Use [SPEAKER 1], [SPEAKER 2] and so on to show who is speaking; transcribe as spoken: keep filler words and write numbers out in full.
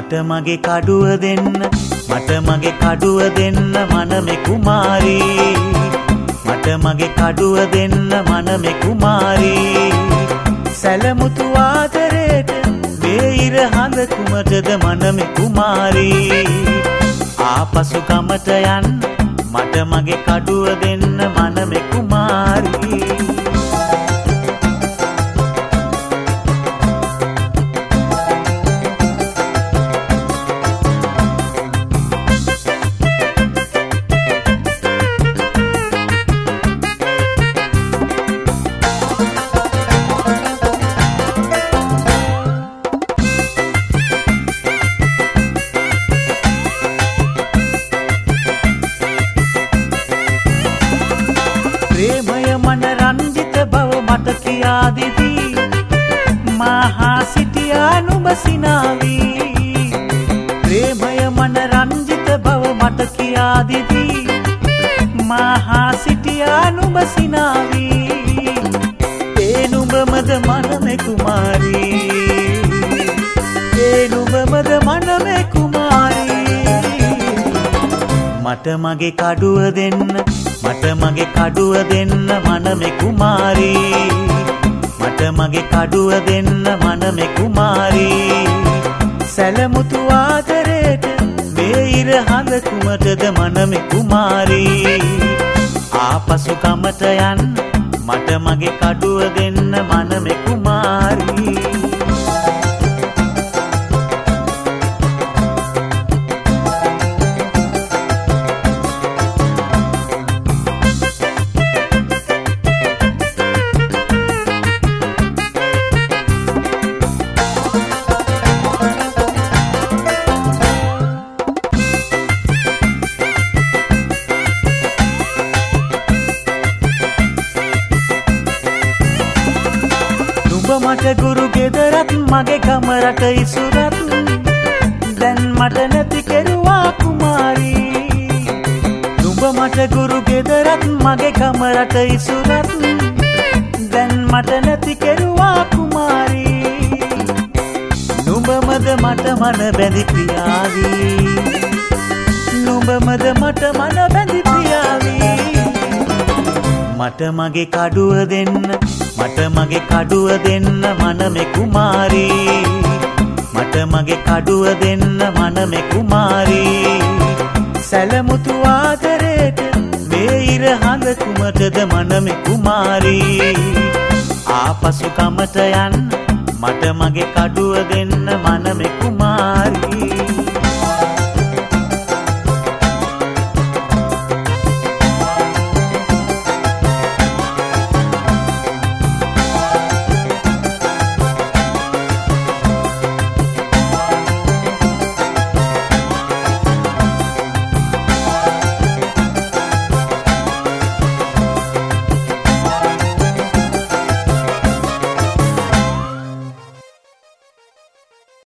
[SPEAKER 1] මට මගේ කඩුව දෙන්න මට මගේ කඩුව දෙන්න මනමේ කුමාරී මට මගේ කඩුව දෙන්න මනමේ කුමාරී සැලමුතු ආදරේට වේිර හඳ කුමටද මනමේ කුමාරී ආපසු ගමට යන්න මට මගේ කඩුව දෙන්න මනමේ කුමාරී प्रेमय मन रंजित भव मट किया दीदी महा सिटिया नुबसिनावी प्रेमय मन रंजित भव मट किया दीदी महा सिटिया नुबसिनावी ए नुब मद मन में कुमारी ए नुब मद मन में कुमारी मट मगे कड़ुव देन्न මට මගේ කඩුව දෙන්න මනමේ කුමාරී මට මගේ කඩුව දෙන්න මනමේ කුමාරී සැලමුතු ආදරේට වේිර හඳ කුමටද මනමේ කුමාරී ආපසු ගමට යන්න මට මගේ කඩුව දෙන්න මනමේ කුමාරී මට ගුරු ගෙදරත් මගේ ගම රට ඉසුරත් දැන් මට නැති කෙරුවා කුමාරී නුඹ මට ගුරු ගෙදරත් මගේ ගම රට ඉසුරත් දැන් මට නැති කෙරුවා කුමාරී නුඹමද මට මන බැඳි පියාවී නුඹමද මට මන බැඳි පියාවී මට මගේ කඩුව දෙන්න මට මගේ කඩුව දෙන්න මනමේ කුමාරී මට මගේ කඩුව දෙන්න මනමේ කුමාරී සැලමුතු ආදරේට වේිර හඳ කුමටද මනමේ කුමාරී ආපසු ගමට යන්න මට මගේ කඩුව දෙන්න මනමේ කුමාරී